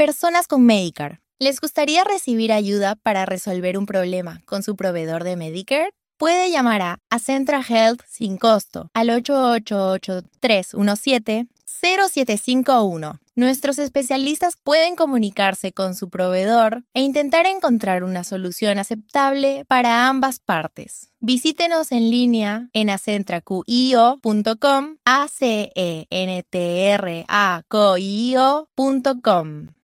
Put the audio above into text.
Personas con Medicare. ¿Les gustaría recibir ayuda para resolver un problema con su proveedor de Medicare? Puede llamar a Acentra Health sin costo al 888-317-0751. Nuestros especialistas pueden comunicarse con su proveedor e intentar encontrar una solución aceptable para ambas partes. Visítenos en línea en acentraquio.com, acentraquio.com.